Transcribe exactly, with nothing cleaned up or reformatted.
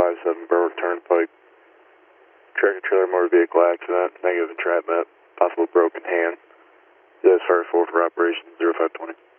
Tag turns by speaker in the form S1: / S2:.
S1: five seven Berwick Turnpike. Tractor trailer motor vehicle accident, negative entrapment, possible broken hand. Yes, fire four for operation zero five twenty.